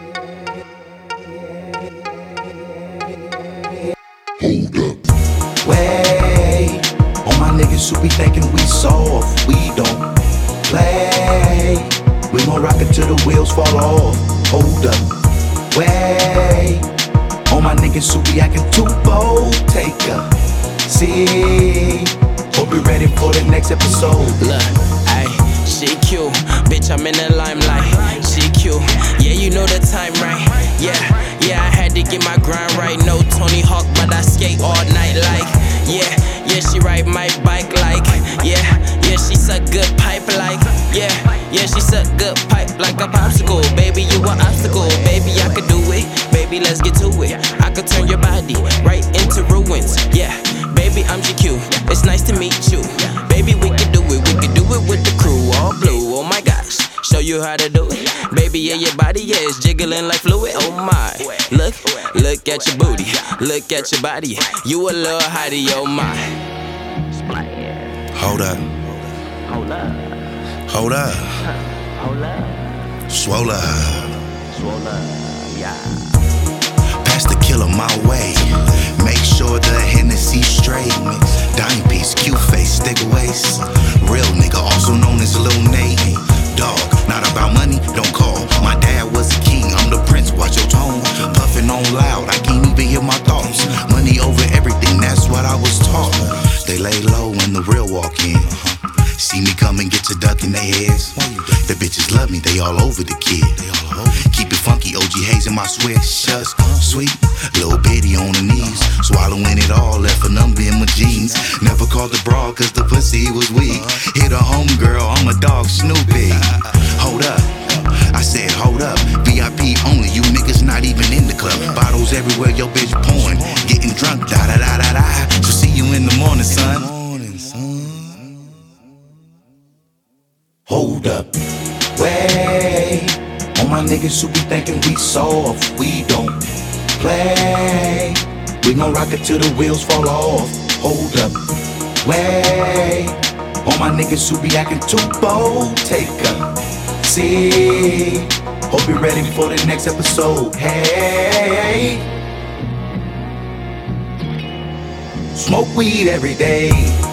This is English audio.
Hold up. Wait, all my niggas who be thinking we soft, we don't play. We gon' rock it till the wheels fall off. Hold up. Wait, all my niggas who be acting too bold, take a seat. Hope you're ready for the next episode. Look, ayy, she cute, bitch, I'm in the limelight. She cute, yeah, you know the time, right? Yeah, I had to get my grind right. No Tony Hawk, but I skate all night like. Yeah, she ride my bike like. Yeah, she suck good pipe like. Yeah, she suck good pipe like a popsicle. Baby, you an obstacle. Baby, I could do it. Baby, let's get to it. I could turn your body right into ruins. Yeah, baby, I'm GQ. It's nice to meet you. Baby, we could do it. We could do it with the crew. All blue, oh my gosh. Show you how to do it. Baby, yeah, your body, yeah, it's jiggling like fluid. Oh my. Look at your booty. Look at your body. You a little hottie, oh my. Hold up. Hold up. Hold up. Hold up. Swole up. Swole up, yeah. Pass the killer my way. Make sure the Hennessy straight. Dime piece, cute face, stick waist. Real nigga, also known as Lil Nate. Dog, not about money, don't call. My dad was a king, I'm the prince, watch your tone. Puffin' on loud, I can't even hear my thoughts. Money over everything, that's what I was taught. They lay low when the real walk in. See me come and get to duck in their heads. The bitches love me, they all over the kid. Keep it funky, OG Hayes in my sweatshirt. Sweet, little bitty on the knees. Swallowing it all, left a number in my jeans. Never called the broad cause the pussy was weak. Hit a home girl, I'm a dog, Snoopy. Hold up, I said hold up. VIP only, you niggas not even in the club. Bottles everywhere, your bitch pouring. Getting drunk, da da da da da. So see you in the morning, son. Hold up, wait. All my niggas who be thinking we soft, we don't play. We gon' rock it till the wheels fall off. Hold up, wait. All my niggas who be acting too bold, take a seat. Hope you're ready for the next episode. Hey, smoke weed every day.